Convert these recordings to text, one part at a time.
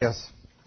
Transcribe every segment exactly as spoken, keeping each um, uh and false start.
Yes.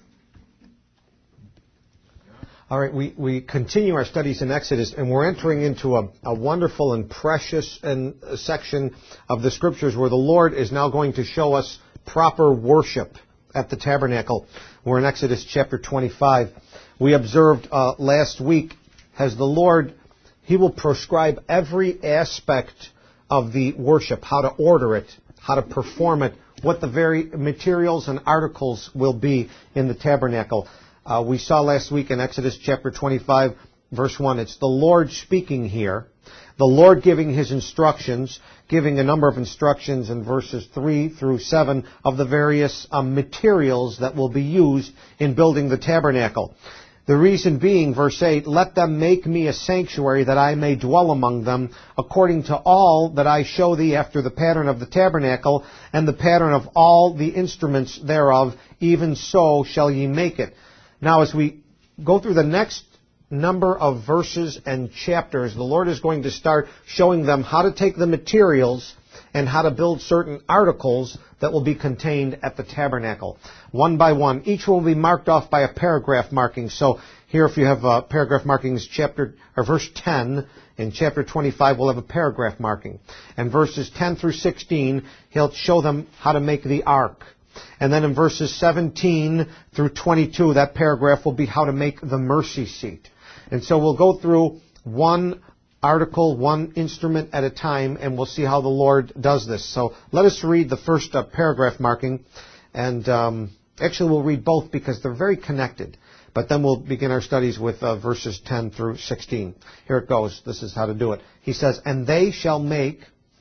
All right, we, we continue our studies in Exodus, and we're entering into a, a wonderful and precious and uh, section of the Scriptures where the Lord is now going to show us proper worship at the tabernacle. We're in Exodus chapter twenty-five. We observed uh, last week, as the Lord, He will prescribe every aspect of the worship, how to order it, how to perform it, what the very materials and articles will be in the tabernacle. Uh, we saw last week in Exodus chapter twenty-five, verse one, it's the Lord speaking here, the Lord giving His instructions, giving a number of instructions in verses three through seven of the various um, materials that will be used in building the tabernacle. The reason being, verse eight, let them make me a sanctuary that I may dwell among them, according to all that I show thee after the pattern of the tabernacle, and the pattern of all the instruments thereof, even so shall ye make it. Now, as we go through the next number of verses and chapters, the Lord is going to start showing them how to take the materials and how to build certain articles that will be contained at the tabernacle. One by one. Each will be marked off by a paragraph marking. So here, if you have uh, paragraph markings, chapter or verse ten, in chapter twenty-five, we'll have a paragraph marking. And verses ten through sixteen, He'll show them how to make the ark. And then in verses seventeen through twenty-two, that paragraph will be how to make the mercy seat. And so we'll go through one article, one instrument at a time, and we'll see how the Lord does this. So let us read the first uh, paragraph marking. And um, actually we'll read both because they're very connected. But then we'll begin our studies with uh, verses ten through sixteen. Here it goes. This is how to do it. He says, and they shall make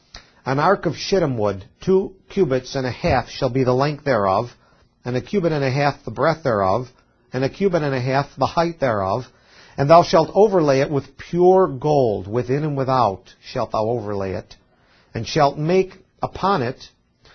an ark of shittim wood, two cubits and a half shall be the length thereof, and a cubit and a half the breadth thereof, and a cubit and a half the height thereof. And thou shalt overlay it with pure gold, within and without shalt thou overlay it, and shalt make upon it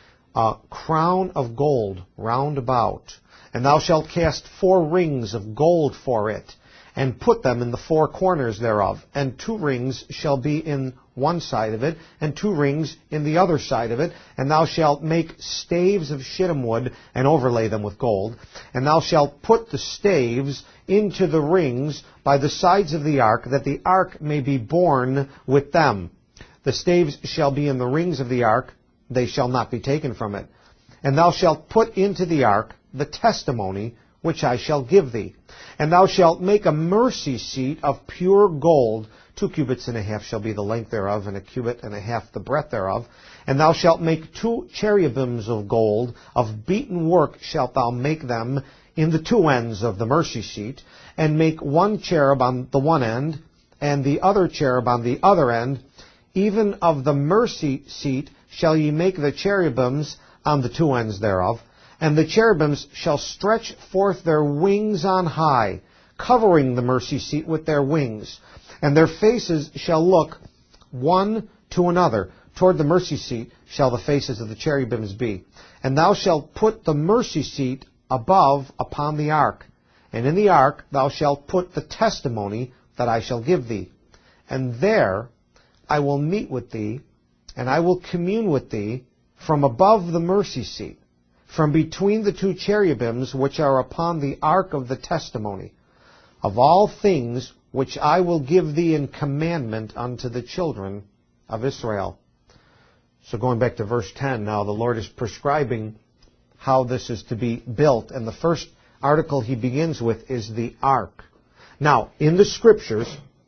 a crown of gold round about. And thou shalt cast four rings of gold for it, and put them in the four corners thereof. And two rings shall be in one side of it, and two rings in the other side of it. And thou shalt make staves of shittim wood, and overlay them with gold. And thou shalt put the staves into the rings by the sides of the ark, that the ark may be borne with them. The staves shall be in the rings of the ark, they shall not be taken from it. And thou shalt put into the ark the testimony which I shall give thee. And thou shalt make a mercy seat of pure gold. Two cubits and a half shall be the length thereof, and a cubit and a half the breadth thereof. And thou shalt make two cherubims of gold. Of beaten work shalt thou make them in the two ends of the mercy seat, and make one cherub on the one end, and the other cherub on the other end. Even of the mercy seat shall ye make the cherubims on the two ends thereof. And the cherubims shall stretch forth their wings on high, covering the mercy seat with their wings. And their faces shall look one to another. Toward the mercy seat shall the faces of the cherubims be. And thou shalt put the mercy seat above upon the ark. And in the ark thou shalt put the testimony that I shall give thee. And there I will meet with thee, and I will commune with thee from above the mercy seat, from between the two cherubims which are upon the ark of the testimony, of all things which I will give thee in commandment unto the children of Israel. So going back to verse ten now, the Lord is prescribing how this is to be built. And the first article he begins with is the ark. Now, in the Scriptures,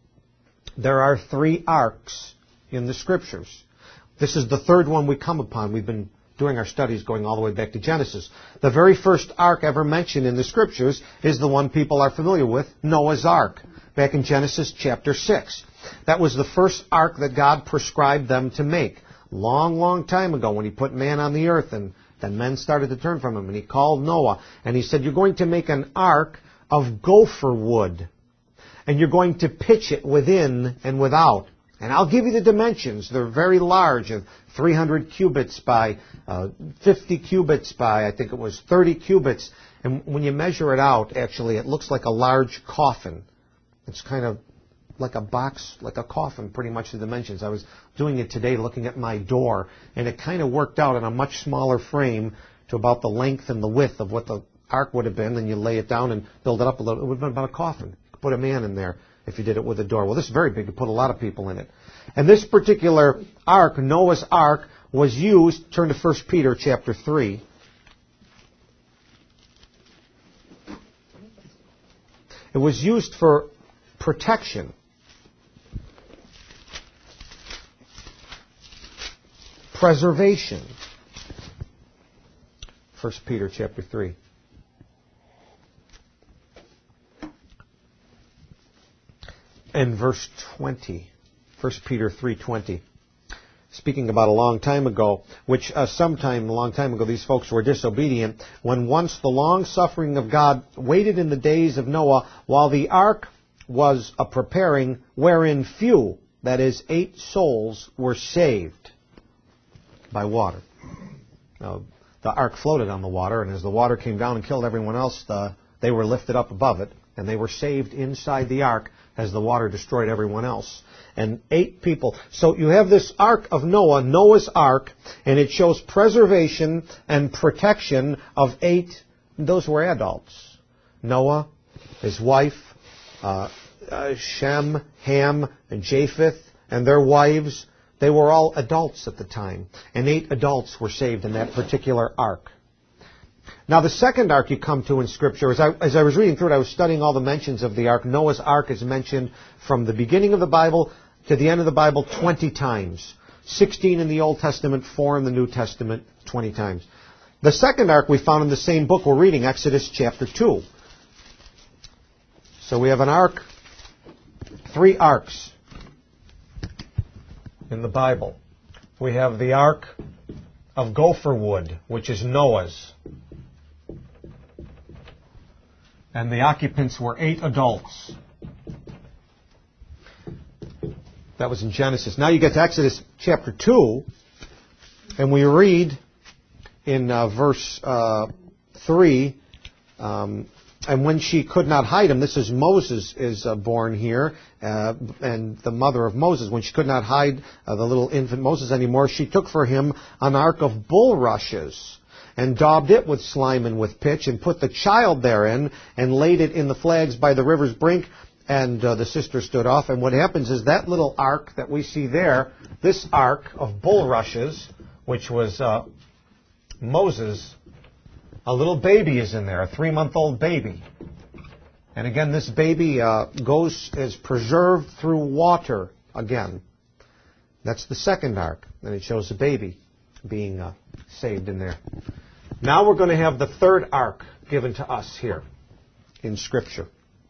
there are three arks in the Scriptures. This is the third one we come upon. We've been doing our studies going all the way back to Genesis. The very first ark ever mentioned in the Scriptures is the one people are familiar with, Noah's Ark, back in Genesis chapter six. That was the first ark that God prescribed them to make. Long, long time ago when He put man on the earth, and then men started to turn from Him, and He called Noah, and He said, you're going to make an ark of gopher wood, and you're going to pitch it within and without. And I'll give you the dimensions. They're very large, of three hundred cubits by uh, fifty cubits by, I think it was thirty cubits. And when you measure it out, actually, it looks like a large coffin. It's kind of like a box, like a coffin, pretty much the dimensions. I was doing it today looking at my door, and it kind of worked out in a much smaller frame to about the length and the width of what the ark would have been, and you lay it down and build it up a little. It would have been about a coffin. You could put a man in there if you did it with a door. Well, this is very big. You put a lot of people in it. And this particular ark, Noah's ark, was used. Turn to First Peter chapter three. It was used for protection. Preservation. First Peter chapter three. And verse twenty. First Peter three twenty. Speaking about a long time ago, which uh, sometime a long time ago these folks were disobedient, when once the long suffering of God waited in the days of Noah, while the ark was a preparing, wherein few, that is, eight souls, were saved by water. Now, the ark floated on the water, and as the water came down and killed everyone else, the, they were lifted up above it, and they were saved inside the ark as the water destroyed everyone else. And eight people. So you have this ark of Noah, Noah's ark, and it shows preservation and protection of eight. Those were adults. Noah, his wife, uh, uh, Shem, Ham, and Japheth, and their wives. They were all adults at the time. And eight adults were saved in that particular ark. Now, the second ark you come to in Scripture, as I, as I was reading through it, I was studying all the mentions of the ark. Noah's ark is mentioned from the beginning of the Bible to the end of the Bible twenty times. sixteen in the Old Testament, four in the New Testament, twenty times. The second ark we found in the same book we're reading, Exodus chapter two. So we have an ark, three arks in the Bible. We have the ark of gopher wood, which is Noah's. And the occupants were eight adults. That was in Genesis. Now you get to Exodus chapter two, and we read in uh, verse uh, three, um, and when she could not hide him, this is Moses is uh, born here, uh, and the mother of Moses. When she could not hide uh, the little infant Moses anymore, she took for him an ark of bulrushes, and daubed it with slime and with pitch, and put the child therein, and laid it in the flags by the river's brink. And uh, the sister stood off. And what happens is that little ark that we see there, this ark of bulrushes, which was uh, Moses, a little baby is in there, a three-month-old baby. And again, this baby uh, goes, is preserved through water again. That's the second ark. And it shows the baby being uh, saved in there. Now we're going to have the third ark given to us here in Scripture.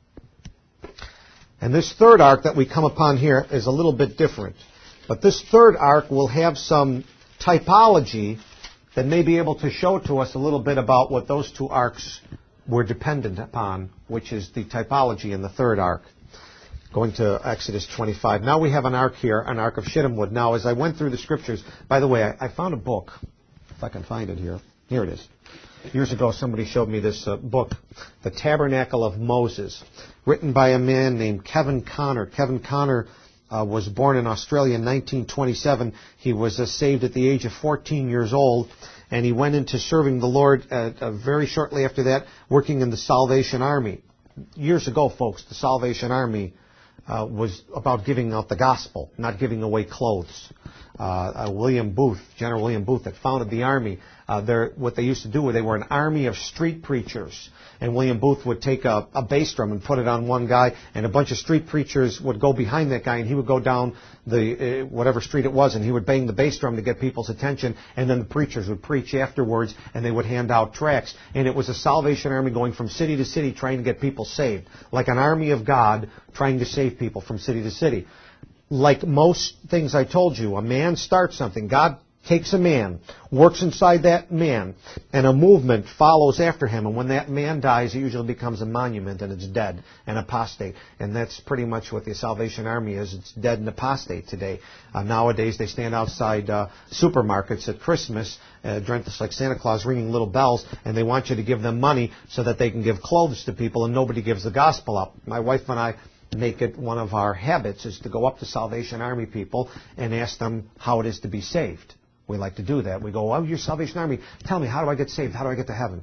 And this third ark that we come upon here is a little bit different. But this third ark will have some typology that may be able to show to us a little bit about what those two arks were dependent upon, which is the typology in the third ark. Going to Exodus twenty-five. Now we have an ark here, an ark of shittim wood. Now, as I went through the Scriptures, by the way, I, I found a book, if I can find it here. Here it is. Years ago, somebody showed me this uh, book, The Tabernacle of Moses, written by a man named Kevin Connor. Kevin Connor uh, was born in Australia in nineteen twenty-seven. He was uh, saved at the age of fourteen years old, and he went into serving the Lord uh, uh, very shortly after that, working in the Salvation Army. Years ago, folks, the Salvation Army uh, was about giving out the gospel, not giving away clothes. Uh, uh, William Booth, General William Booth, that founded the Army, uh, what they used to do was they were an army of street preachers. And William Booth would take a, a bass drum and put it on one guy, and a bunch of street preachers would go behind that guy, and he would go down the uh, whatever street it was, and he would bang the bass drum to get people's attention, and then the preachers would preach afterwards, and they would hand out tracts. And it was a Salvation Army going from city to city trying to get people saved, like an army of God trying to save people from city to city. Like most things I told you, a man starts something. God takes a man, works inside that man, and a movement follows after him. And when that man dies, it usually becomes a monument, and it's dead and apostate. And that's pretty much what the Salvation Army is. It's dead and apostate today. Uh, nowadays, they stand outside uh, supermarkets at Christmas, uh, dressed like Santa Claus, ringing little bells, and they want you to give them money so that they can give clothes to people, and nobody gives the gospel up. My wife and I make it one of our habits is to go up to Salvation Army people and ask them how it is to be saved. We like to do that. We go, oh, you're Salvation Army. Tell me, how do I get saved? How do I get to heaven?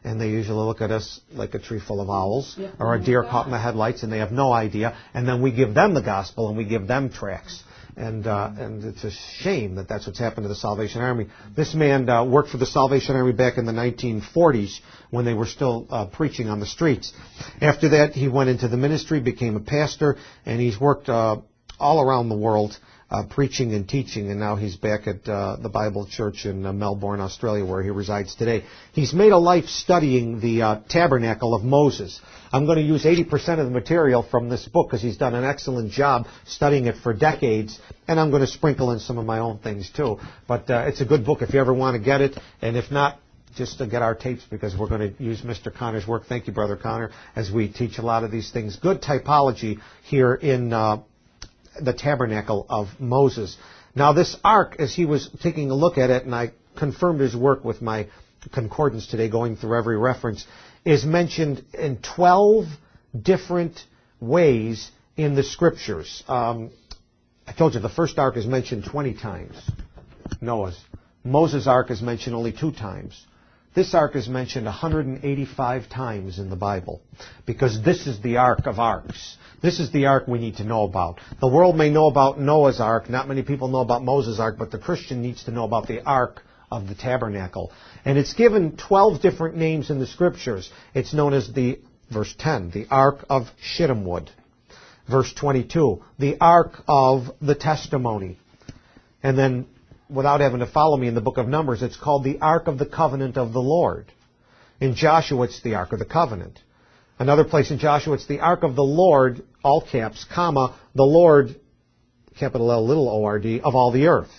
and they usually look at us like a tree full of owls, Yeah. or a deer caught in the headlights, and they have no idea. And then we give them the gospel, and we give them tracts. And uh, and it's a shame that that's what's happened to the Salvation Army. This man uh, worked for the Salvation Army back in the nineteen forties when they were still uh, preaching on the streets. After that, he went into the ministry, became a pastor, and he's worked uh, all around the world uh, preaching and teaching. And now he's back at uh, the Bible Church in uh, Melbourne, Australia, where he resides today. He's made a life studying the uh, Tabernacle of Moses. I'm going to use eighty percent of the material from this book because he's done an excellent job studying it for decades, and I'm going to sprinkle in some of my own things too. But uh, it's a good book if you ever want to get it, and if not, just to get our tapes because we're going to use Mister Connor's work. Thank you, Brother Connor, as we teach a lot of these things. Good typology here in uh, the Tabernacle of Moses. Now this ark, as he was taking a look at it, and I confirmed his work with my concordance today, going through every reference, is mentioned in twelve different ways in the Scriptures. Um, I told you the first ark is mentioned twenty times, Noah's. Moses' ark is mentioned only two times. This ark is mentioned one hundred eighty-five times in the Bible, because this is the ark of arks. This is the ark we need to know about. The world may know about Noah's ark. Not many people know about Moses' ark, but the Christian needs to know about the ark of the tabernacle. And it's given twelve different names in the Scriptures. It's known as the, verse ten, the Ark of Shittim wood. Verse twenty-two, the Ark of the Testimony. And then, without having to follow me in the book of Numbers, it's called the Ark of the Covenant of the Lord. In Joshua, it's the Ark of the Covenant. Another place in Joshua, it's the Ark of the Lord, all caps, comma, the Lord, capital L, little O R D, of all the earth.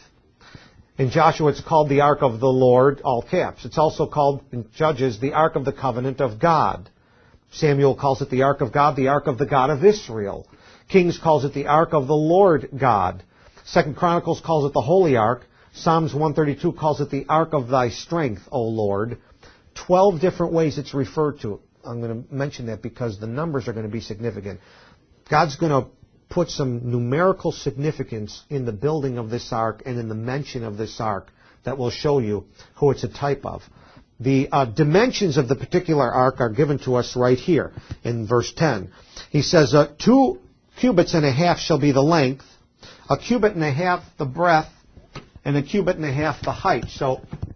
In Joshua, it's called the Ark of the Lord, all caps. It's also called, in Judges, the Ark of the Covenant of God. Samuel calls it the Ark of God, the Ark of the God of Israel. Kings calls it the Ark of the Lord God. Second Chronicles calls it the Holy Ark. Psalms one thirty-two calls it the Ark of thy strength, O Lord. Twelve different ways it's referred to. I'm going to mention that because the numbers are going to be significant. God's going to put some numerical significance in the building of this ark and in the mention of this ark that will show you who it's a type of. The uh, dimensions of the particular ark are given to us right here in verse ten. He says, uh, two cubits and a half shall be the length, a cubit and a half the breadth, and a cubit and a half the height. So,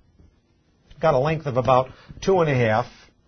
got a length of about two and a half,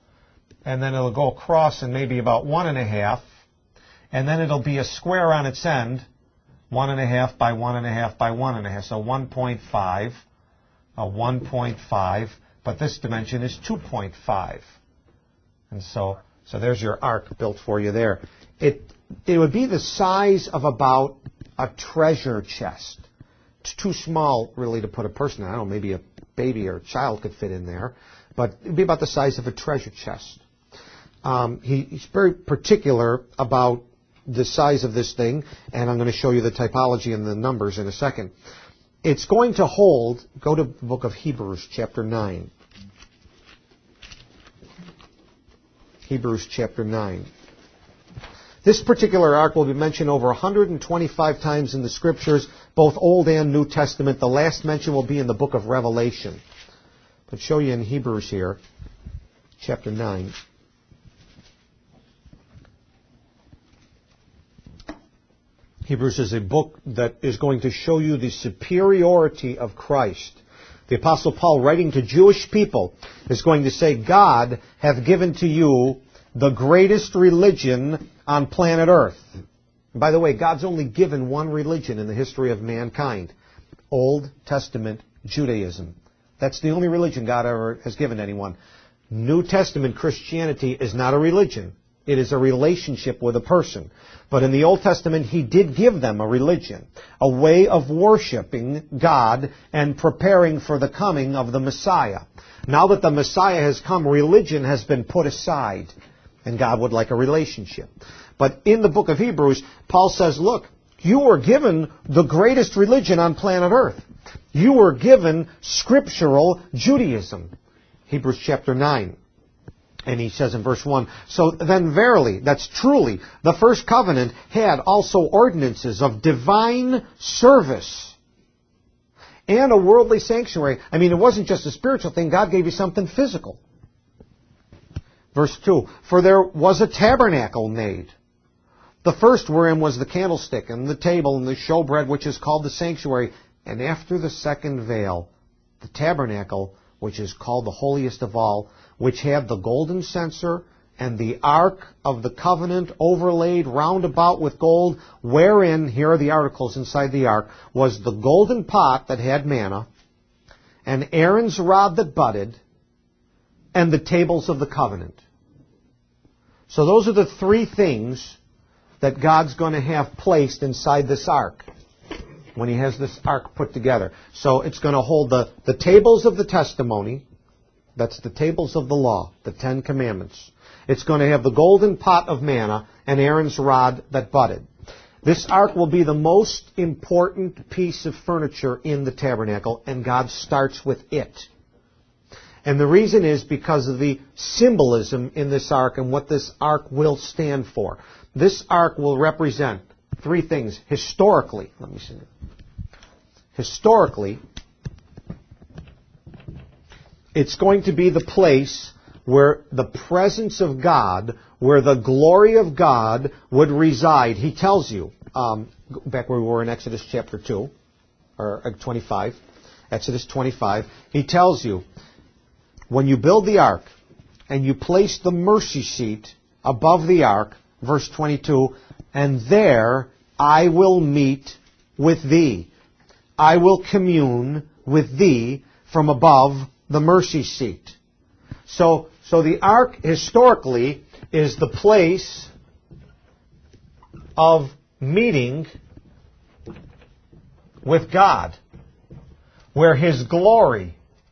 and then it'll go across and maybe about one and a half, and then it'll be a square on its end, one and a half by one and a half by one and a half. So one point five, a one point five, but this dimension is two point five. And so, so there's your ark built for you there. It, it would be the size of about a treasure chest. It's too small, really, to put a person in. I don't know, maybe a baby or a child could fit in there, but it would be about the size of a treasure chest. Um, he, he's very particular about the size of this thing, and I'm going to show you the typology and the numbers in a second. It's going to hold, go to the book of Hebrews, chapter nine. Hebrews, chapter nine. This particular ark will be mentioned over one hundred twenty-five times in the Scriptures, both Old and New Testament. The last mention will be in the book of Revelation. But show you in Hebrews here, chapter nine. Hebrews is a book that is going to show you the superiority of Christ. The Apostle Paul, writing to Jewish people, is going to say, God hath given to you the greatest religion on planet Earth. And by the way, God's only given one religion in the history of mankind. Old Testament Judaism. That's the only religion God ever has given anyone. New Testament Christianity is not a religion. It is a relationship with a person. But in the Old Testament, He did give them a religion, a way of worshiping God and preparing for the coming of the Messiah. Now that the Messiah has come, religion has been put aside, and God would like a relationship. But in the book of Hebrews, Paul says, look, you were given the greatest religion on planet Earth. You were given scriptural Judaism. Hebrews chapter nine. And he says in verse one, so then verily, that's truly, the first covenant had also ordinances of divine service and a worldly sanctuary. I mean, it wasn't just a spiritual thing. God gave you something physical. Verse two, for there was a tabernacle made. The first wherein was the candlestick, and the table, and the showbread, which is called the sanctuary. And after the second veil, the tabernacle, which is called the holiest of all, which had the golden censer, and the ark of the covenant overlaid round about with gold, wherein, here are the articles inside the ark, was the golden pot that had manna, and Aaron's rod that budded, and the tables of the covenant. So those are the three things that God's going to have placed inside this ark when He has this ark put together. So it's going to hold the, the tables of the testimony. That's the tables of the law, the Ten Commandments. It's going to have the golden pot of manna and Aaron's rod that budded. This ark will be the most important piece of furniture in the tabernacle, and God starts with it. And the reason is because of the symbolism in this ark and what this ark will stand for. This ark will represent three things. Historically, let me see. Historically, it's going to be the place where the presence of God, where the glory of God would reside. He tells you, um, back where we were in Exodus chapter two, or twenty-five, Exodus twenty-five, He tells you, when you build the ark and you place the mercy seat above the ark, verse twenty-two, and there I will meet with thee. I will commune with thee from above the mercy seat. So, so the ark historically is the place of meeting with God, where His glory,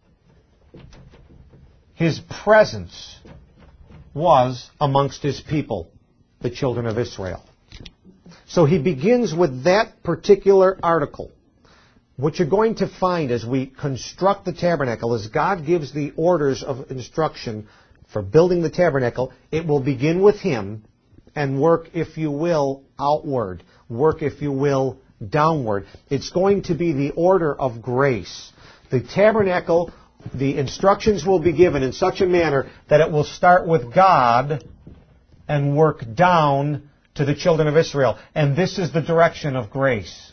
His presence was amongst His people, the children of Israel. So He begins with that particular article. What you're going to find as we construct the tabernacle is God gives the orders of instruction for building the tabernacle. It will begin with Him and work, if you will, outward. Work, if you will, downward. It's going to be the order of grace. The tabernacle, the instructions will be given in such a manner that it will start with God and work down to the children of Israel. And this is the direction of grace.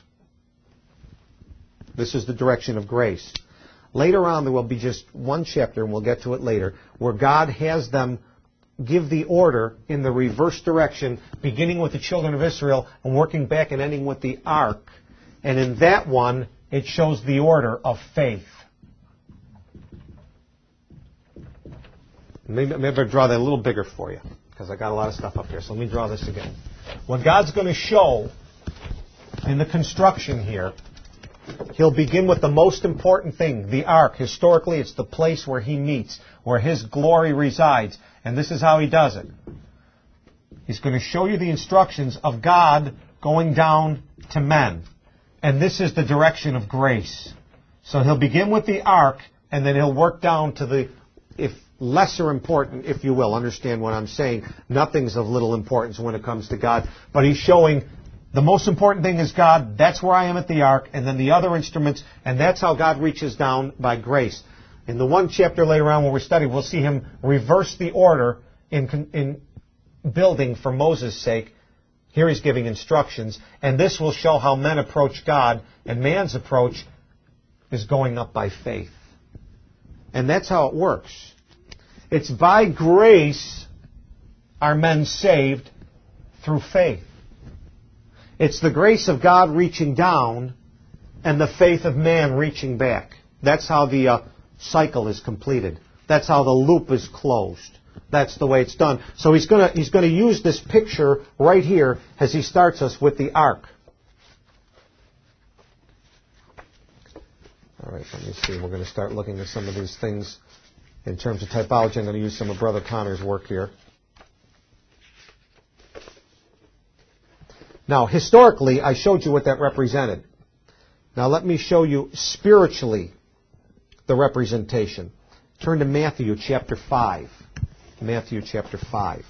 This is the direction of grace. Later on, there will be just one chapter, and we'll get to it later, where God has them give the order in the reverse direction, beginning with the children of Israel and working back and ending with the ark. And in that one, it shows the order of faith. Maybe, maybe I'll draw that a little bigger for you, because I got a lot of stuff up here. So let me draw this again. What God's going to show in the construction here, He'll begin with the most important thing, the ark. Historically, it's the place where He meets, where His glory resides. And this is how He does it. He's going to show you the instructions of God going down to men. And this is the direction of grace. So He'll begin with the ark, and then He'll work down to the, if lesser important, if you will. Understand what I'm saying. Nothing's of little importance when it comes to God. But He's showing the most important thing is God. That's where I am at the ark. And then the other instruments. And that's how God reaches down by grace. In the one chapter later on where we study, we'll see Him reverse the order in, in building for Moses' sake. Here He's giving instructions. And this will show how men approach God. And man's approach is going up by faith. And that's how it works. It's by grace are men saved through faith. It's the grace of God reaching down and the faith of man reaching back. That's how the uh, cycle is completed. That's how the loop is closed. That's the way it's done. So he's going to he's going to use this picture right here as he starts us with the ark. All right, let me see. We're going to start looking at some of these things in terms of typology. I'm going to use some of Brother Connor's work here. Now, historically, I showed you what that represented. Now, let me show you spiritually the representation. Turn to Matthew chapter five. Matthew chapter five.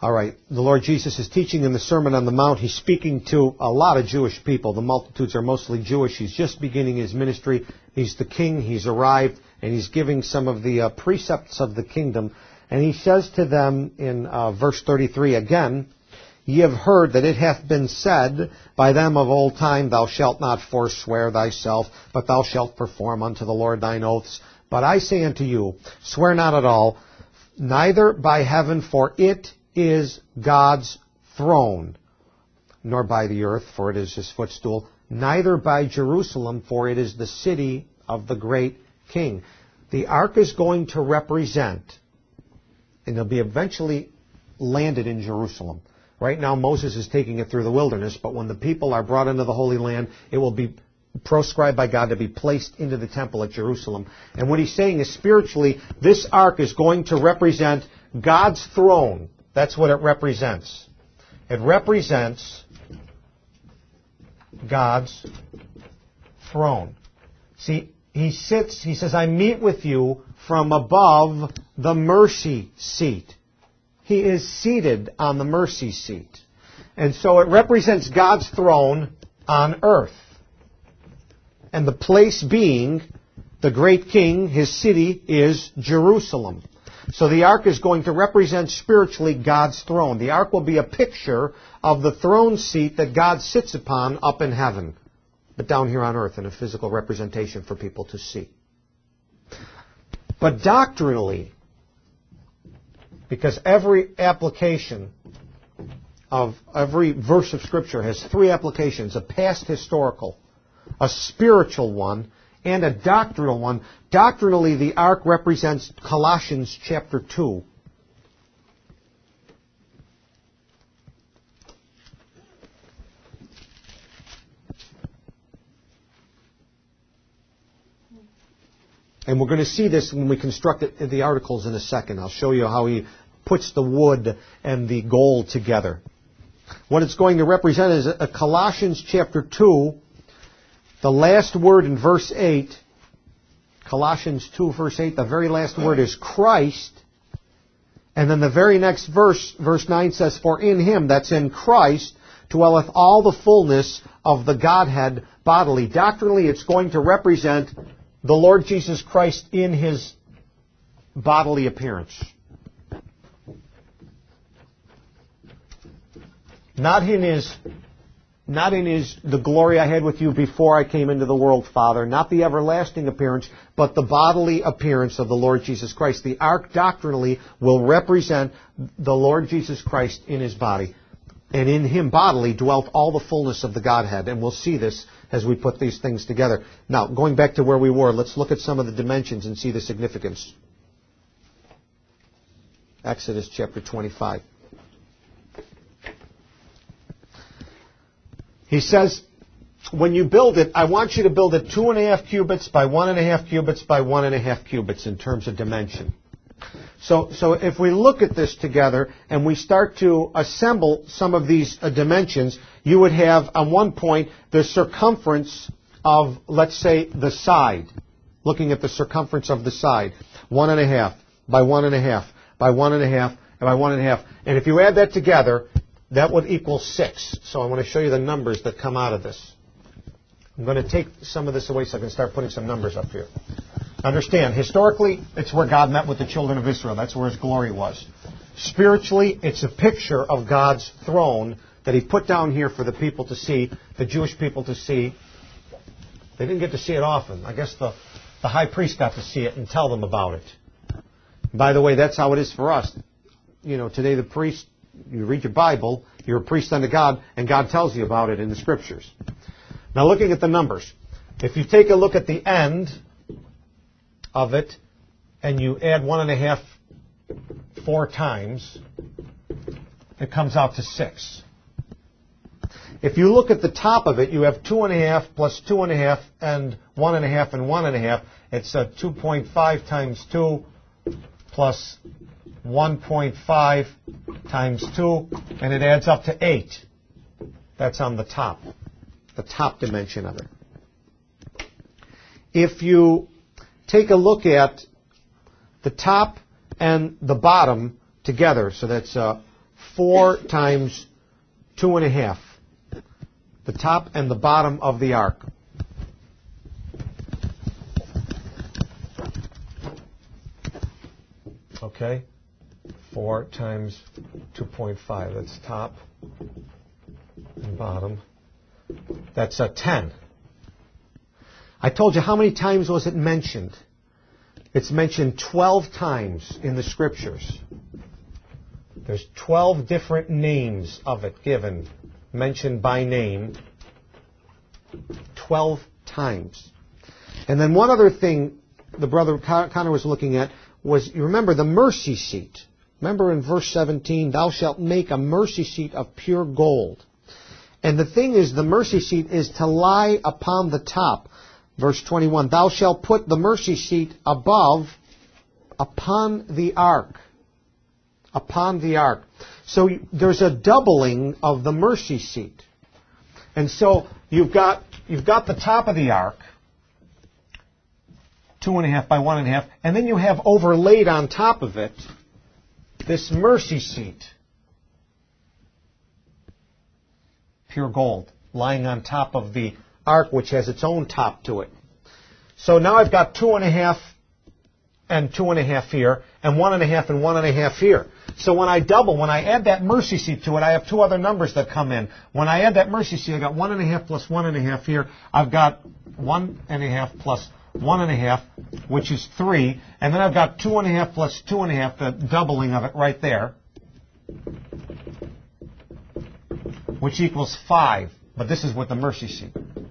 All right. The Lord Jesus is teaching in the Sermon on the Mount. He's speaking to a lot of Jewish people. The multitudes are mostly Jewish. He's just beginning his ministry. He's the king. He's arrived, and he's giving some of the uh, precepts of the kingdom. And he says to them in uh, verse thirty-three again, "Ye have heard that it hath been said by them of old time, Thou shalt not forswear thyself, but thou shalt perform unto the Lord thine oaths. But I say unto you, swear not at all, neither by heaven, for it is God's throne, nor by the earth, for it is his footstool, neither by Jerusalem, for it is the city of the great king." The ark is going to represent, and it'll be eventually landed in Jerusalem. Right now, Moses is taking it through the wilderness, but when the people are brought into the Holy Land, it will be proscribed by God to be placed into the temple at Jerusalem. And what he's saying is, spiritually, this ark is going to represent God's throne. That's what it represents. It represents God's throne. See, he sits, he says, "I meet with you from above the mercy seat." He is seated on the mercy seat. And so it represents God's throne on earth. And the place being the great king, his city is Jerusalem. So the ark is going to represent spiritually God's throne. The ark will be a picture of the throne seat that God sits upon up in heaven, but down here on earth in a physical representation for people to see. But doctrinally, because every application of every verse of Scripture has three applications: a past historical, a spiritual one, and a doctrinal one. Doctrinally, the ark represents Colossians chapter two. And we're going to see this when we construct it, the articles in a second. I'll show you how he puts the wood and the gold together. What it's going to represent is a Colossians chapter two, the last word in verse eight. Colossians two, verse eight, the very last word is Christ. And then the very next verse, verse nine says, "For in him," that's in Christ, "dwelleth all the fullness of the Godhead bodily." Doctrinally, it's going to represent the Lord Jesus Christ in his bodily appearance. Not in his, not in his, the glory I had with you before I came into the world, Father. Not the everlasting appearance, but the bodily appearance of the Lord Jesus Christ. The ark doctrinally will represent the Lord Jesus Christ in his body. And in him bodily dwelt all the fullness of the Godhead. And we'll see this as we put these things together. Now, going back to where we were, let's look at some of the dimensions and see the significance. Exodus chapter twenty-five. He says, when you build it, I want you to build it two and a half cubits by one and a half cubits by one and a half cubits in terms of dimension. So, so if we look at this together and we start to assemble some of these uh, dimensions, you would have on one point the circumference of, let's say, the side. Looking at the circumference of the side. One and a half by one and a half by one and a half and by one and a half. And if you add that together, that would equal six. So I want to show you the numbers that come out of this. I'm going to take some of this away so I can start putting some numbers up here. Understand, historically, it's where God met with the children of Israel. That's where his glory was. Spiritually, it's a picture of God's throne that he put down here for the people to see, the Jewish people to see. They didn't get to see it often. I guess the, the high priest got to see it and tell them about it. By the way, that's how it is for us. You know, today the priest, you read your Bible, you're a priest unto God, and God tells you about it in the Scriptures. Now looking at the numbers, if you take a look at the end of it, and you add one and a half four times, it comes out to six. If you look at the top of it, you have two and a half plus two and a half and one and a half and one and a half. It's a two point five times two plus one point five times two, and it adds up to eight. That's on the top, the top dimension of it. If you take a look at the top and the bottom together, so that's uh, four times two and a half. The top and the bottom of the ark. Okay? four times two point five. That's top and bottom. That's a ten. I told you, how many times was it mentioned? It's mentioned twelve times in the Scriptures. There's twelve different names of it given, mentioned by name, twelve times. And then one other thing the brother Connor was looking at was, you remember the mercy seat. Remember in verse seventeen, thou shalt make a mercy seat of pure gold. And the thing is, the mercy seat is to lie upon the top. Verse twenty-one, thou shalt put the mercy seat above, upon the ark. Upon the ark. So there's a doubling of the mercy seat. And so you've got, you've got the top of the ark, two and a half by one and a half, and then you have overlaid on top of it this mercy seat. Pure gold, lying on top of the ark, which has its own top to it. So now I've got two and a half and two and a half here, and one and a half and one and a half here. So when I double, when I add that mercy seat to it, I have two other numbers that come in. When I add that mercy seat, I've got one and a half plus one and a half here. I've got one and a half plus one and a half, which is three. And then I've got two and a half plus two and a half, the doubling of it right there, which equals five. But this is with the mercy seat.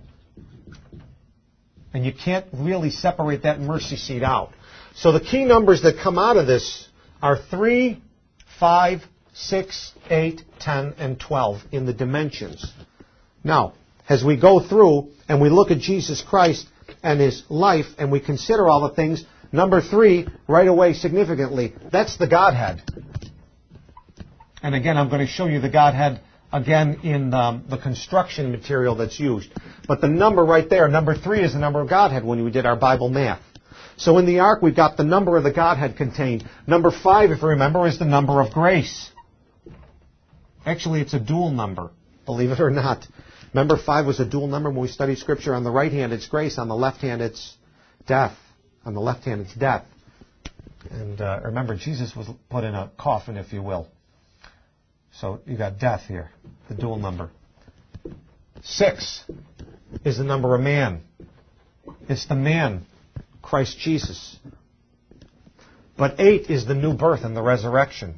And you can't really separate that mercy seat out. So the key numbers that come out of this are three, five, six, eight, ten, and twelve in the dimensions. Now, as we go through and we look at Jesus Christ and His life and we consider all the things, number three, right away significantly, that's the Godhead. And again, I'm going to show you the Godhead again in um, the construction material that's used. But the number right there, number three, is the number of Godhead when we did our Bible math. So in the ark, we've got the number of the Godhead contained. Number five, if you remember, is the number of grace. Actually, it's a dual number, believe it or not. Remember, five was a dual number when we studied Scripture. On the right hand, it's grace. On the left hand, it's death. On the left hand, it's death. And uh, remember, Jesus was put in a coffin, if you will. So you got death here, the dual number. Six is the number of man. It's the man, Christ Jesus. But eight is the new birth and the resurrection.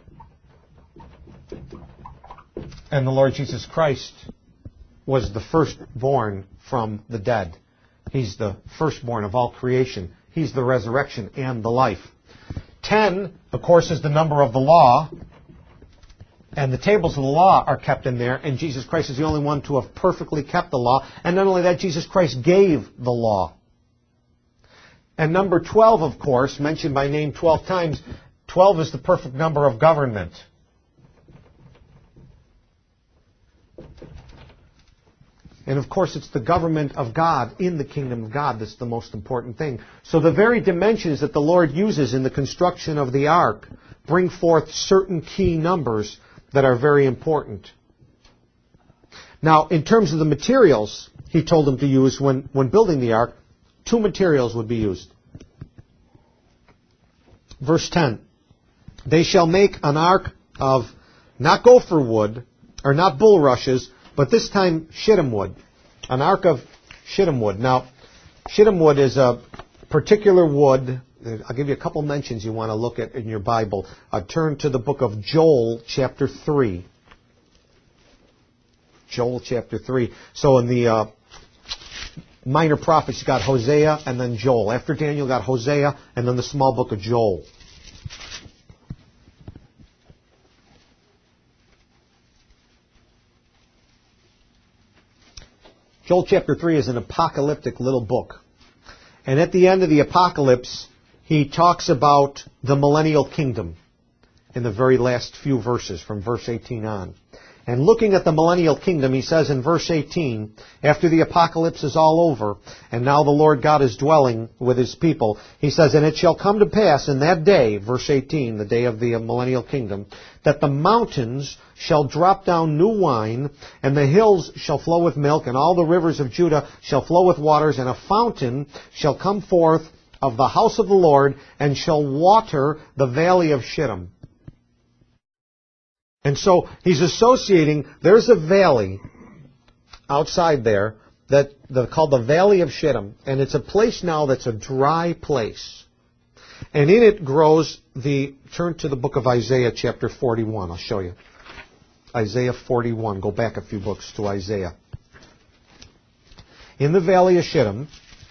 And the Lord Jesus Christ was the firstborn from the dead. He's the firstborn of all creation. He's the resurrection and the life. Ten, of course, is the number of the law. And the tables of the law are kept in there, and Jesus Christ is the only one to have perfectly kept the law. And not only that, Jesus Christ gave the law. And number twelve, of course, mentioned by name twelve times, twelve is the perfect number of government. And of course, it's the government of God in the kingdom of God that's the most important thing. So the very dimensions that the Lord uses in the construction of the ark bring forth certain key numbers that are very important. Now, in terms of the materials He told them to use when, when building the ark, two materials would be used. Verse ten, they shall make an ark of not gopher wood, or not bulrushes, but this time shittim wood. An ark of shittim wood. Now, shittim wood is a particular wood. I'll give you a couple mentions you want to look at in your Bible. Uh, turn to the book of Joel, chapter three. Joel, chapter three. So in the uh, minor prophets, you got Hosea and then Joel. After Daniel, you got Hosea and then the small book of Joel. Joel chapter three is an apocalyptic little book. And at the end of the apocalypse, he talks about the millennial kingdom in the very last few verses, from verse eighteen on. And looking at the millennial kingdom, he says in verse eighteen, after the apocalypse is all over, and now the Lord God is dwelling with his people, he says, and it shall come to pass in that day, verse eighteen, the day of the millennial kingdom, that the mountains shall drop down new wine, and the hills shall flow with milk, and all the rivers of Judah shall flow with waters, and a fountain shall come forth of the house of the Lord, and shall water the valley of Shittim. And so he's associating, there's a valley outside there that they're called the Valley of Shittim, and it's a place now that's a dry place. And in it grows the, turn to the book of Isaiah chapter forty-one, I'll show you. Isaiah forty-one, go back a few books to Isaiah. In the Valley of Shittim,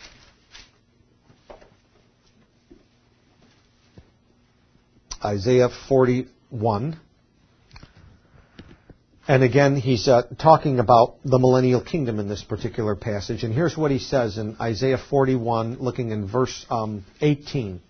Isaiah forty-one, and again, he's uh, talking about the millennial kingdom in this particular passage. And here's what he says in Isaiah forty-one, looking in verse um, eighteen.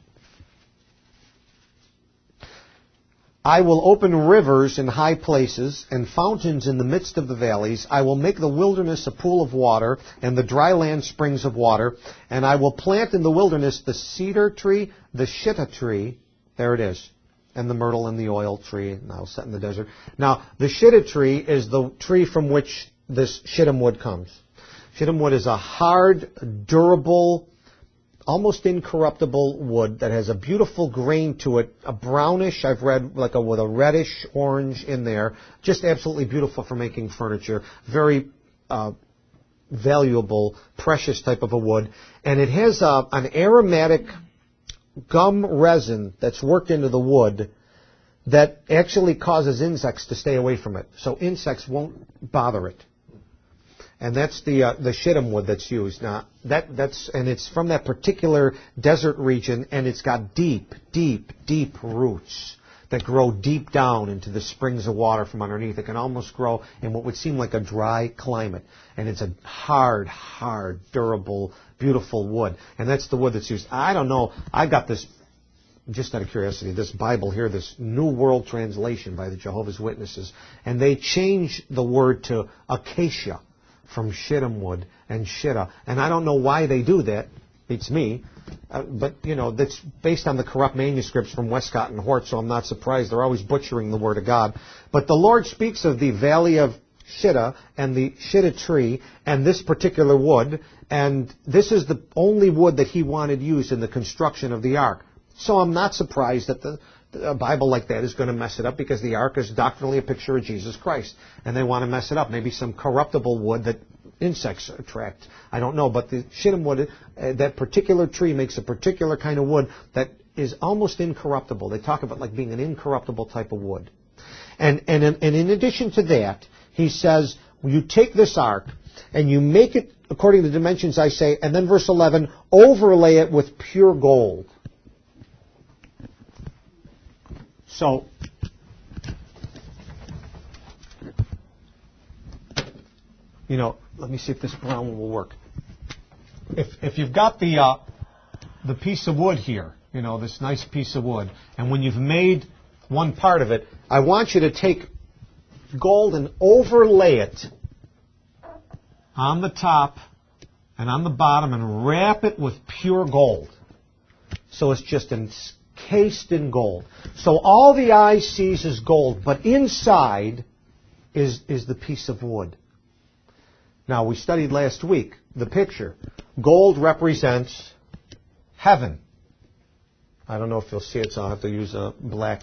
I will open rivers in high places and fountains in the midst of the valleys. I will make the wilderness a pool of water and the dry land springs of water. And I will plant in the wilderness the cedar tree, the shittah tree. There it is. And the myrtle and the oil tree, now set in the desert. Now, the shittah tree is the tree from which this shittim wood comes. Shittim wood is a hard, durable, almost incorruptible wood that has a beautiful grain to it, a brownish, I've read, like a, with a reddish orange in there. Just absolutely beautiful for making furniture. Very uh, valuable, precious type of a wood. And it has a, an aromatic gum resin that's worked into the wood that actually causes insects to stay away from it. So insects won't bother it. And that's the uh, the shittim wood that's used. Now, that that's and it's from that particular desert region, and it's got deep, deep, deep roots that grow deep down into the springs of water from underneath. It can almost grow in what would seem like a dry climate. And it's a hard, hard, durable, beautiful wood. And that's the wood that's used. I don't know. I got this, just out of curiosity, this Bible here, this New World Translation by the Jehovah's Witnesses. And they changed the word to acacia from shittim wood and shittah. And I don't know why they do that. It's me. Uh, but, you know, that's based on the corrupt manuscripts from Westcott and Hort, so I'm not surprised. They're always butchering the Word of God. But the Lord speaks of the Valley of Shittah and the shittah tree and this particular wood, and this is the only wood that he wanted used in the construction of the ark. So I'm not surprised that the, a Bible like that is going to mess it up, because the ark is doctrinally a picture of Jesus Christ, and they want to mess it up. Maybe some corruptible wood that insects attract. I don't know, but the shittim wood, uh, that particular tree makes a particular kind of wood that is almost incorruptible. They talk about like being an incorruptible type of wood. And, and, in, and in addition to that, he says, you take this ark and you make it according to the dimensions I say, and then verse eleven, overlay it with pure gold. So, you know, let me see if this brown one will work. If if you've got the uh, the piece of wood here, you know, this nice piece of wood, and when you've made one part of it, I want you to take gold and overlay it on the top and on the bottom and wrap it with pure gold. So it's just encased in gold. So all the eye sees is gold, but inside is, is the piece of wood. Now, we studied last week the picture. Gold represents heaven. I don't know if you'll see it, so I'll have to use a black.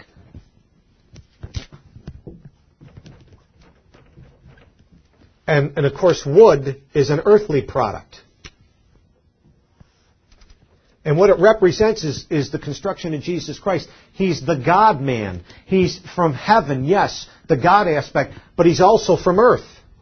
And, and of course, wood is an earthly product. And what it represents is, is the construction of Jesus Christ. He's the God-man. He's from heaven, yes, the God aspect, but he's also from earth.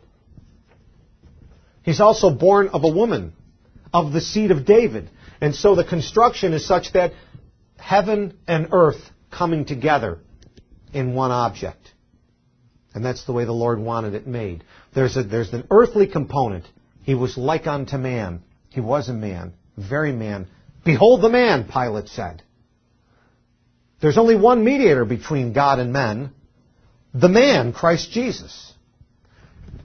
He's also born of a woman, of the seed of David. And so the construction is such that heaven and earth coming together in one object. And that's the way the Lord wanted it made. There's, a, there's an earthly component. He was like unto man. He was a man, very man. Behold the man, Pilate said. There's only one mediator between God and men, the man, Christ Jesus.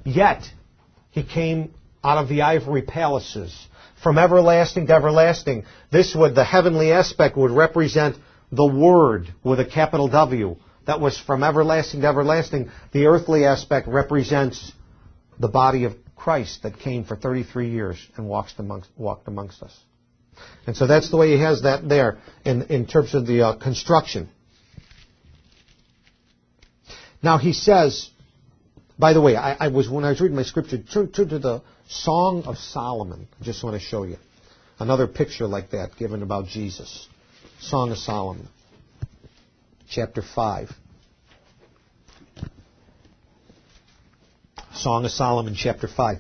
Yet, he came out of the ivory palaces. From everlasting to everlasting. This would, the heavenly aspect would represent the Word with a capital W. That was from everlasting to everlasting. The earthly aspect represents the body of Christ that came for thirty-three years and walked amongst, walked amongst us. And so that's the way he has that there in, in terms of the uh, construction. Now he says, by the way, I, I was when I was reading my scripture, turn, turn to the Song of Solomon. I just want to show you another picture like that given about Jesus. Song of Solomon, chapter five. Song of Solomon, chapter five.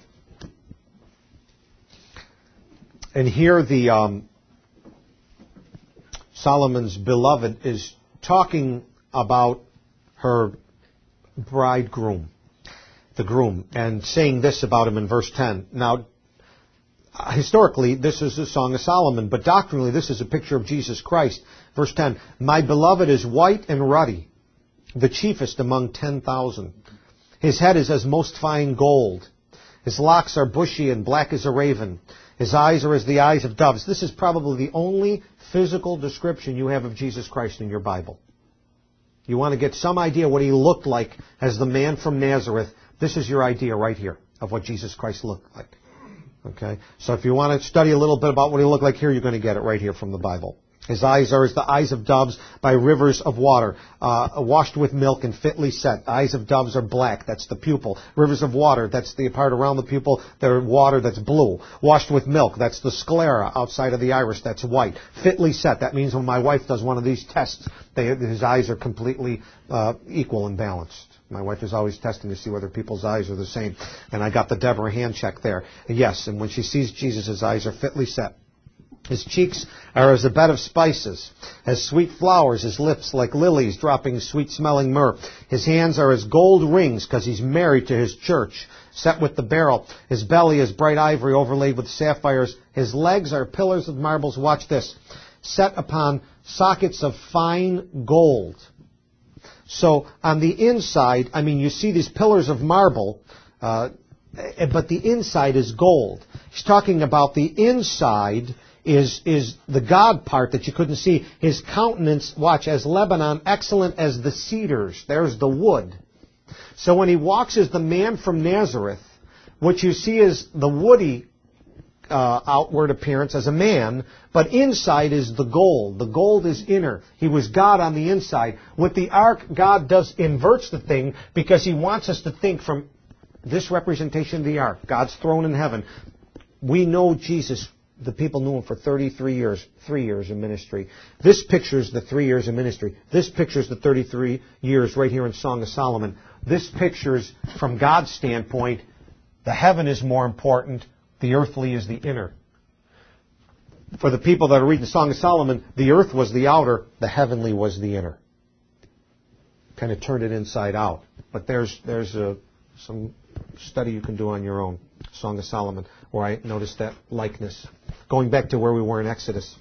And here the um, Solomon's beloved is talking about her bridegroom, the groom, and saying this about him in verse ten. Now, historically, this is the Song of Solomon, but doctrinally, this is a picture of Jesus Christ. Verse ten, my beloved is white and ruddy, the chiefest among ten thousand. His head is as most fine gold. His locks are bushy and black as a raven. His eyes are as the eyes of doves. This is probably the only physical description you have of Jesus Christ in your Bible. You want to get some idea what he looked like as the man from Nazareth. This is your idea right here of what Jesus Christ looked like. Okay? So if you want to study a little bit about what he looked like here, you're going to get it right here from the Bible. His eyes are as the eyes of doves by rivers of water, uh, washed with milk and fitly set. Eyes of doves are black. That's the pupil. Rivers of water, that's the part around the pupil. They're water that's blue. Washed with milk, that's the sclera outside of the iris. That's white. Fitly set, that means when my wife does one of these tests, they, his eyes are completely uh, equal and balanced. My wife is always testing to see whether people's eyes are the same. And I got the Deborah hand check there. Yes, and when she sees Jesus, his eyes are fitly set. His cheeks are as a bed of spices, as sweet flowers, his lips like lilies dropping sweet-smelling myrrh. His hands are as gold rings, because he's married to his church, set with the beryl. His belly is bright ivory overlaid with sapphires. His legs are pillars of marbles, watch this, set upon sockets of fine gold. So on the inside, I mean, you see these pillars of marble, uh, but the inside is gold. He's talking about the inside is is the God part that you couldn't see. His countenance, watch, as Lebanon, excellent as the cedars. There's the wood. So when he walks as the man from Nazareth, what you see is the woody uh, outward appearance as a man, but inside is the gold. The gold is inner. He was God on the inside. With the ark, God does inverts the thing because he wants us to think from this representation of the ark, God's throne in heaven. We know Jesus. The people knew him for thirty-three years, three years in ministry. This pictures the three years in ministry. This pictures the thirty-three years right here in Song of Solomon. This pictures, from God's standpoint, the heaven is more important, the earthly is the inner. For the people that are reading Song of Solomon, the earth was the outer, the heavenly was the inner. Kind of turned it inside out. But there's there's a, some study you can do on your own. Song of Solomon, where I noticed that likeness. Going back to where we were in Exodus.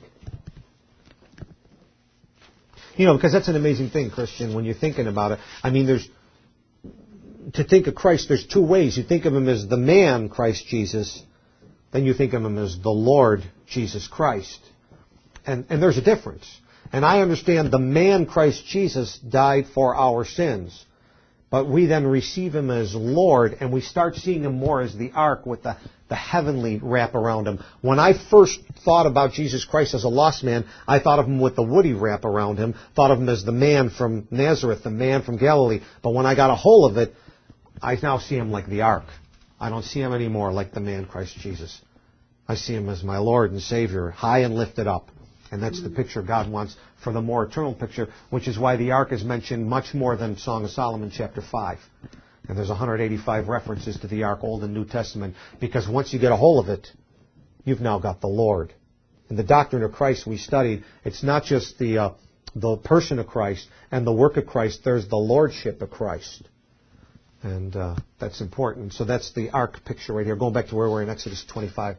You know, because that's an amazing thing, Christian, when you're thinking about it. I mean, there's, to think of Christ, there's two ways. You think of him as the man, Christ Jesus, then you think of him as the Lord, Jesus Christ. And, and there's a difference. And I understand the man, Christ Jesus, died for our sins. But we then receive him as Lord, and we start seeing him more as the ark with the, the heavenly wrap around him. When I first thought about Jesus Christ as a lost man, I thought of him with the woody wrap around him, thought of him as the man from Nazareth, the man from Galilee. But when I got a hold of it, I now see him like the ark. I don't see him anymore like the man Christ Jesus. I see him as my Lord and Savior, high and lifted up. And that's the picture God wants for the more eternal picture, which is why the ark is mentioned much more than Song of Solomon chapter five. And there's one hundred eighty-five references to the ark, Old and New Testament, because once you get a hold of it, you've now got the Lord. In the doctrine of Christ we studied, it's not just the uh, the person of Christ and the work of Christ, there's the lordship of Christ. And uh, that's important. So that's the ark picture right here. Going back to where we're in Exodus twenty-five.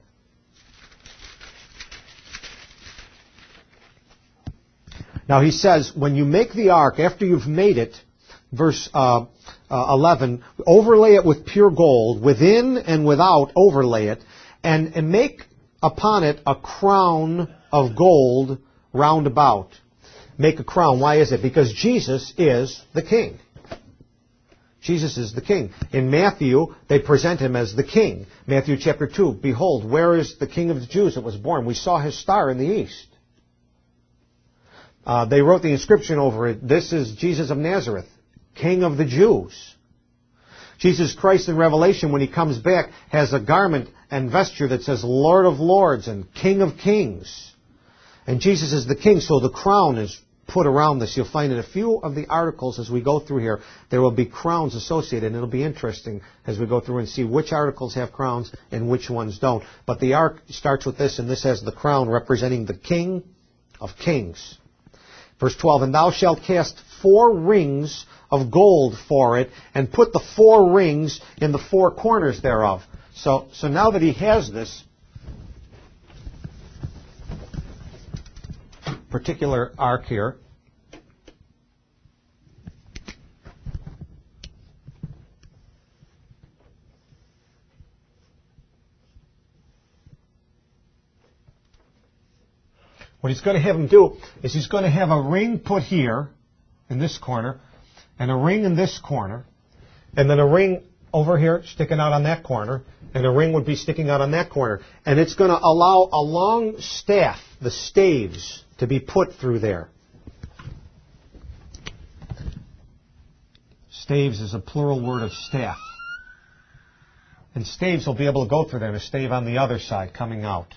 Now he says, when you make the ark, after you've made it, verse uh, uh, eleven, overlay it with pure gold, within and without overlay it, and, and make upon it a crown of gold round about. Make a crown. Why is it? Because Jesus is the King. Jesus is the King. In Matthew, they present him as the King. Matthew chapter two, behold, where is the King of the Jews that was born? We saw his star in the east. Uh, they wrote the inscription over it, this is Jesus of Nazareth, King of the Jews. Jesus Christ in Revelation, when he comes back, has a garment and vesture that says Lord of Lords and King of Kings. And Jesus is the King, so the crown is put around this. You'll find in a few of the articles as we go through here, there will be crowns associated, and it'll be interesting as we go through and see which articles have crowns and which ones don't. But the ark starts with this, and this has the crown representing the King of Kings. Verse twelve, and thou shalt cast four rings of gold for it, and put the four rings in the four corners thereof. So, so now that he has this particular ark here, what he's going to have him do is he's going to have a ring put here in this corner, and a ring in this corner, and then a ring over here sticking out on that corner, and a ring would be sticking out on that corner. And it's going to allow a long staff, the staves, to be put through there. Staves is a plural word of staff. And staves will be able to go through there, and a stave on the other side coming out.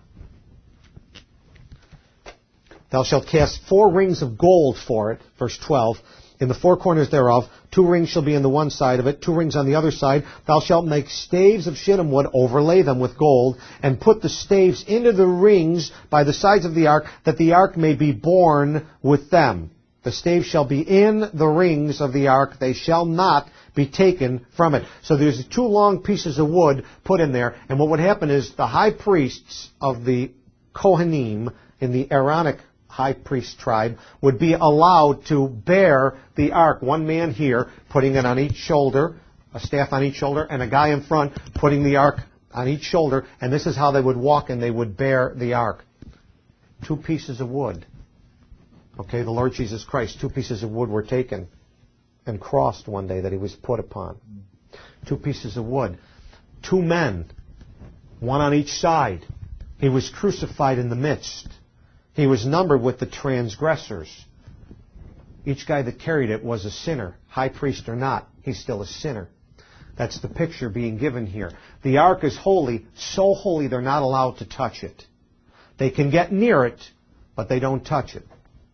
Thou shalt cast four rings of gold for it, verse twelve, in the four corners thereof. Two rings shall be in the one side of it, two rings on the other side. Thou shalt make staves of shittim wood, overlay them with gold, and put the staves into the rings by the sides of the ark, that the ark may be borne with them. The staves shall be in the rings of the ark, they shall not be taken from it. So there's two long pieces of wood put in there, and what would happen is the high priests of the Kohanim in the Aaronic high priest tribe would be allowed to bear the ark. One man here putting it on each shoulder, a staff on each shoulder, and a guy in front putting the ark on each shoulder, and this is how they would walk and they would bear the ark. Two pieces of wood. Okay, the Lord Jesus Christ, two pieces of wood were taken and crossed one day that he was put upon. Two pieces of wood. Two men, one on each side. He was crucified in the midst. He was numbered with the transgressors. Each guy that carried it was a sinner, high priest or not. He's still a sinner. That's the picture being given here. The ark is holy, so holy they're not allowed to touch it. They can get near it, but they don't touch it.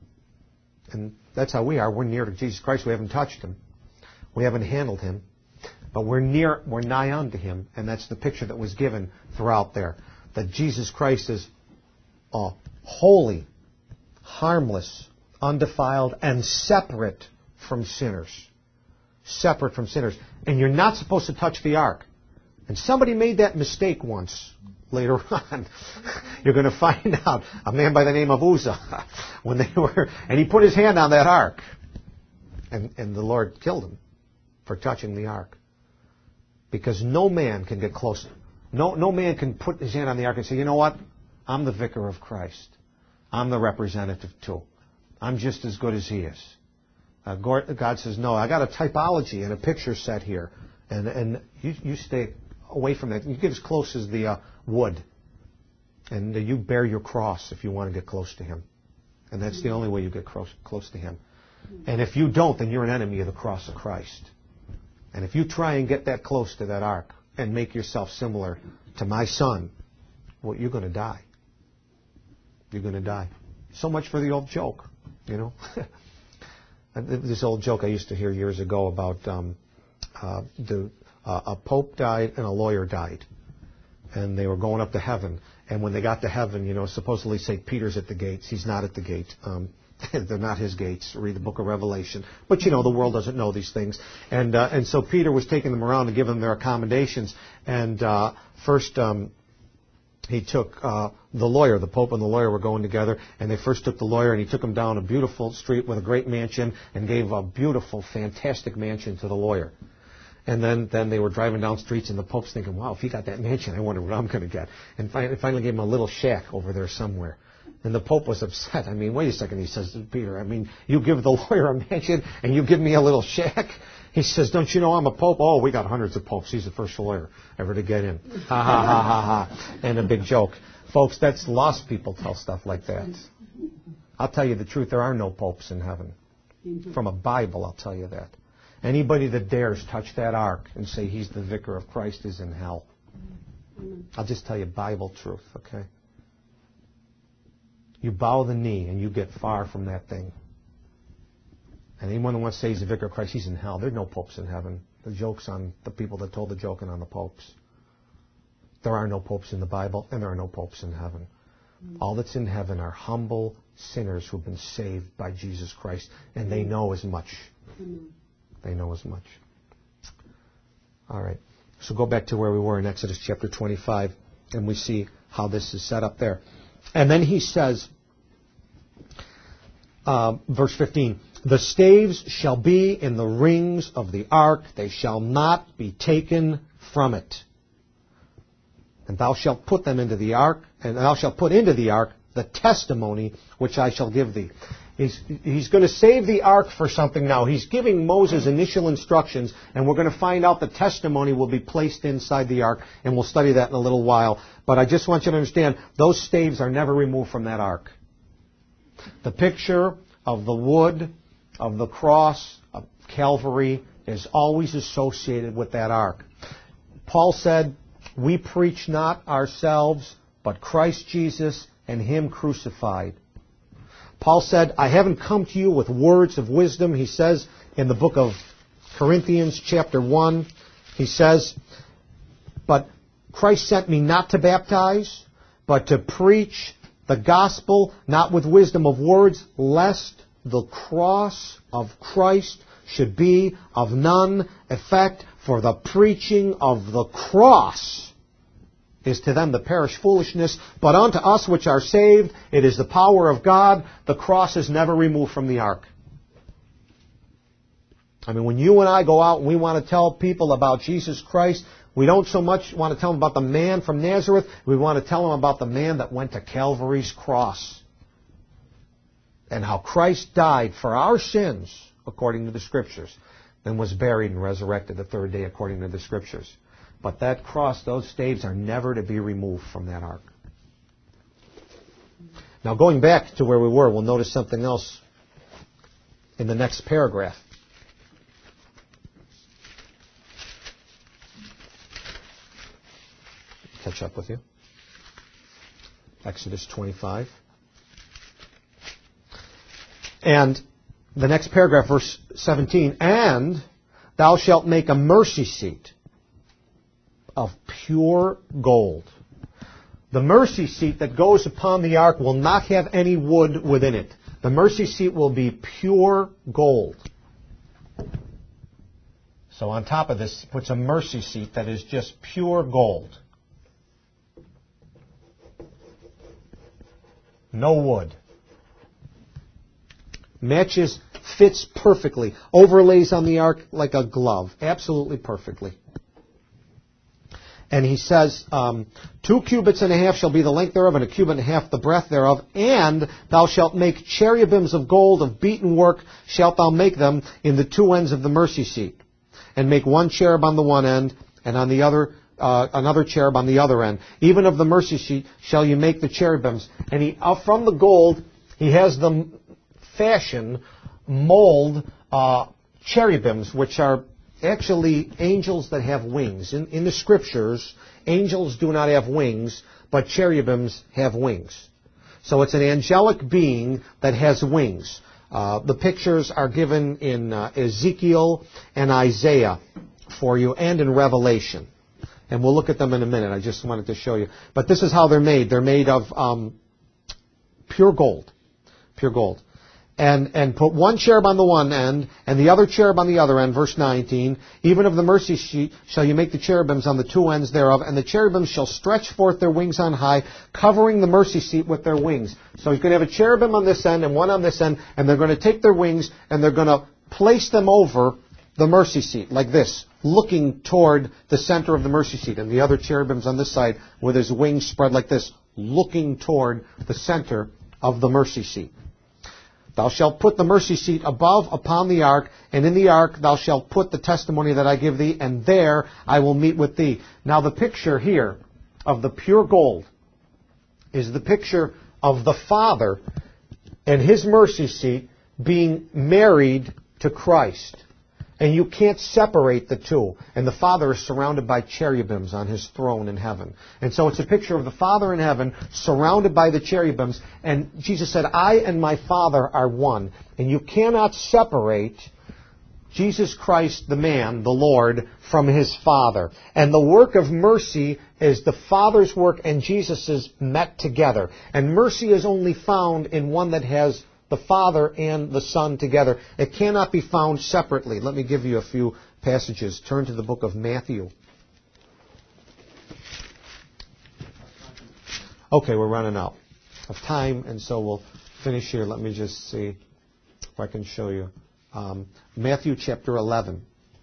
And that's how we are. We're near to Jesus Christ. We haven't touched him. We haven't handled him. But we're near, we're nigh unto him. And that's the picture that was given throughout there. That Jesus Christ is uh, holy, harmless, undefiled, and separate from sinners. Separate from sinners. And you're not supposed to touch the ark. And somebody made that mistake once. Later on, you're going to find out a man by the name of Uzzah, when they were, and he put his hand on that ark, and, and the Lord killed him for touching the ark, because no man can get close. No, no man can put his hand on the ark and say, you know what? I'm the vicar of Christ. I'm the representative too. I'm just as good as he is. Uh, God says, no, I got a typology and a picture set here, and and you, you stay away from that. You get as close as the uh, wood. And uh, you bear your cross if you want to get close to him. And that's the only way you get close, close to him. And if you don't, then you're an enemy of the cross of Christ. And if you try and get that close to that ark and make yourself similar to my son, well, you're going to die. You're going to die. So much for the old joke, you know. This old joke I used to hear years ago about um, uh, the Uh, a pope died and a lawyer died. And they were going up to heaven. And when they got to heaven, you know, supposedly Saint Peter's at the gates. He's not at the gate. Um, they're not his gates. Read the book of Revelation. But, you know, the world doesn't know these things. And uh, and so Peter was taking them around to give them their accommodations. And uh, first um, he took uh, the lawyer, the Pope and the lawyer were going together, and they first took the lawyer and he took him down a beautiful street with a great mansion and gave a beautiful, fantastic mansion to the lawyer. And then, then they were driving down streets, and the Pope's thinking, wow, if he got that mansion, I wonder what I'm going to get. And finally, finally gave him a little shack over there somewhere. And the Pope was upset. I mean, wait a second, he says to Peter, I mean, you give the lawyer a mansion and you give me a little shack? He says, don't you know I'm a Pope? Oh, we got hundreds of Popes. He's the first lawyer ever to get in. Ha, ha, ha, ha, ha. And a big joke. Folks, that's lost people tell stuff like that. I'll tell you the truth, there are no popes in heaven. From a Bible, I'll tell you that. Anybody that dares touch that ark and say he's the vicar of Christ is in hell. I'll just tell you Bible truth, okay? You bow the knee and you get far from that thing. And anyone that wants to say he's the vicar of Christ, he's in hell. There's no popes in heaven. The joke's on the people that told the joke and on the popes. There are no popes in the Bible, and there are no popes in heaven. All that's in heaven are humble sinners who've been saved by Jesus Christ, and they know as much. They know as much. All right. So go back to where we were in Exodus chapter twenty-five, and we see how this is set up there. And then he says, uh, verse fifteen, the staves shall be in the rings of the ark, they shall not be taken from it. And thou shalt put them into the ark, and thou shalt put into the ark the testimony which I shall give thee. He's, he's going to save the ark for something now. He's giving Moses initial instructions, and we're going to find out the testimony will be placed inside the ark, and we'll study that in a little while. But I just want you to understand, those staves are never removed from that ark. The picture of the wood, of the cross, of Calvary, is always associated with that ark. Paul said, we preach not ourselves, but Christ Jesus and Him crucified. Paul said, I haven't come to you with words of wisdom. He says in the book of Corinthians chapter one, he says, but Christ sent me not to baptize, but to preach the gospel, not with wisdom of words, lest the cross of Christ should be of none effect, for the preaching of the cross is to them the perish foolishness, but unto us which are saved, it is the power of God. The cross is never removed from the ark. I mean, when you and I go out and we want to tell people about Jesus Christ, we don't so much want to tell them about the man from Nazareth, we want to tell them about the man that went to Calvary's cross. And how Christ died for our sins, according to the Scriptures, and was buried and resurrected the third day, according to the Scriptures. But that cross, those staves are never to be removed from that ark. Now going back to where we were, we'll notice something else in the next paragraph. Catch up with you. Exodus twenty-five. And the next paragraph, verse seventeen, and thou shalt make a mercy seat of pure gold. The mercy seat that goes upon the ark will not have any wood within it. The mercy seat will be pure gold. So on top of this puts a mercy seat that is just pure gold. No wood. Matches, fits perfectly. Overlays on the ark like a glove. Absolutely perfectly. And he says, um, two cubits and a half shall be the length thereof, and a cubit and a half the breadth thereof. And thou shalt make cherubims of gold of beaten work, shalt thou make them in the two ends of the mercy seat. And make one cherub on the one end, and on the other, uh, another cherub on the other end. Even of the mercy seat shall you make the cherubims. And he, uh, from the gold, he has them fashion, mold, uh, cherubims, which are actually angels that have wings. In, in the Scriptures, angels do not have wings, but cherubims have wings. So it's an angelic being that has wings. Uh, the pictures are given in uh, Ezekiel and Isaiah for you, and in Revelation. And we'll look at them in a minute. I just wanted to show you. But this is how they're made. They're made of um, pure gold. Pure gold. and, and put one cherub on the one end and the other cherub on the other end, verse nineteen. Even of the mercy seat shall you make the cherubims on the two ends thereof, and the cherubims shall stretch forth their wings on high, covering the mercy seat with their wings. So he's going to have a cherubim on this end and one on this end, and they're going to take their wings and they're going to place them over the mercy seat, like this, looking toward the center of the mercy seat. And the other cherubims on this side with his wings spread like this, looking toward the center of the mercy seat. Thou shalt put the mercy seat above upon the ark, and in the ark thou shalt put the testimony that I give thee, and there I will meet with thee. Now the picture here of the pure gold is the picture of the Father and his mercy seat being married to Christ. And you can't separate the two. And the Father is surrounded by cherubims on his throne in heaven. And so it's a picture of the Father in heaven surrounded by the cherubims. And Jesus said, I and my Father are one. And you cannot separate Jesus Christ, the man, the Lord, from his Father. And the work of mercy is the Father's work and Jesus' met together. And mercy is only found in one that has the Father and the Son together. It cannot be found separately. Let me give you a few passages. Turn to the book of Matthew. Okay, we're running out of time, and so we'll finish here. Let me just see if I can show you. Um, Matthew chapter eleven.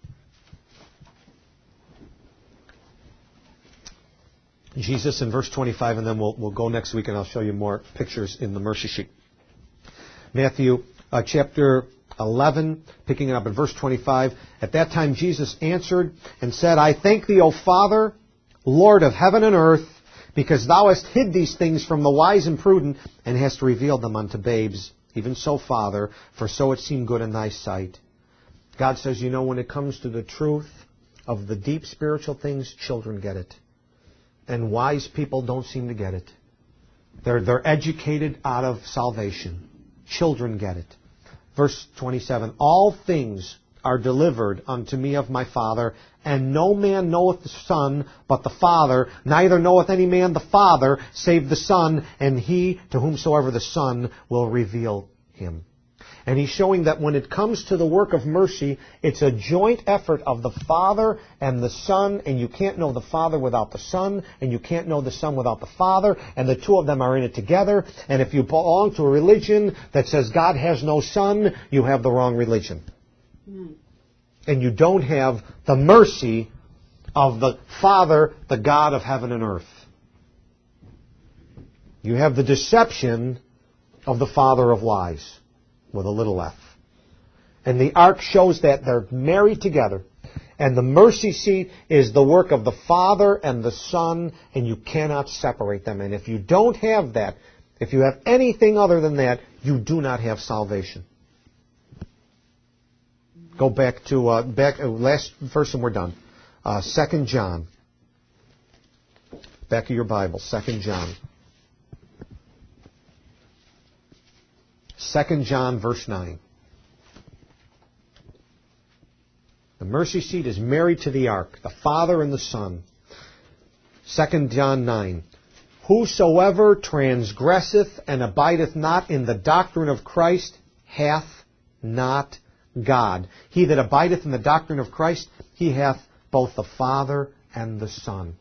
Jesus in verse twenty-five, and then we'll, we'll go next week and I'll show you more pictures in the mercy sheet. Matthew uh, chapter eleven, picking it up in verse twenty-five. At that time Jesus answered and said, I thank thee, O Father, Lord of heaven and earth, because thou hast hid these things from the wise and prudent, and hast revealed them unto babes. Even so, Father, for so it seemed good in thy sight. God says, you know, when it comes to the truth of the deep spiritual things, children get it. And wise people don't seem to get it. They're, they're educated out of salvation. Children get it. Verse twenty-seven, all things are delivered unto me of my Father, and no man knoweth the Son but the Father, neither knoweth any man the Father save the Son, and he to whomsoever the Son will reveal him. And he's showing that when it comes to the work of mercy, it's a joint effort of the Father and the Son, and you can't know the Father without the Son, and you can't know the Son without the Father, and the two of them are in it together. And if you belong to a religion that says God has no Son, you have the wrong religion. Mm. And you don't have the mercy of the Father, the God of heaven and earth. You have the deception of the father of lies, with a little f. And the ark shows that they're married together. And the mercy seat is the work of the Father and the Son, and you cannot separate them. And if you don't have that, if you have anything other than that, you do not have salvation. Go back to uh, back uh, last verse and we're done. Uh, Second John. Back of your Bible, Second John. Second John, verse nine. The mercy seat is married to the ark, the Father and the Son. Second John nine. Whosoever transgresseth and abideth not in the doctrine of Christ hath not God. He that abideth in the doctrine of Christ, he hath both the Father and the Son.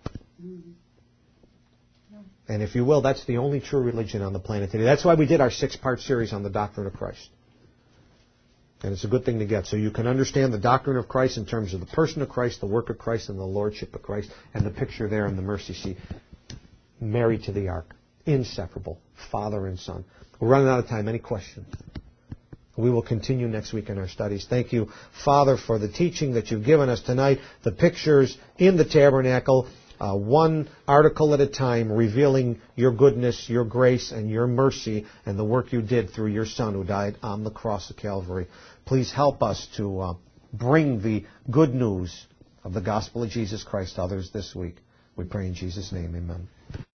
And if you will, that's the only true religion on the planet today. That's why we did our six-part series on the doctrine of Christ. And it's a good thing to get. So you can understand the doctrine of Christ in terms of the person of Christ, the work of Christ, and the lordship of Christ, and the picture there in the mercy seat. Married to the ark. Inseparable. Father and Son. We're running out of time. Any questions? We will continue next week in our studies. Thank you, Father, for the teaching that you've given us tonight, the pictures in the tabernacle, uh, one article at a time, revealing your goodness, your grace, and your mercy, and the work you did through your Son who died on the cross of Calvary. Please help us to uh, bring the good news of the gospel of Jesus Christ to others this week. We pray in Jesus' name, amen.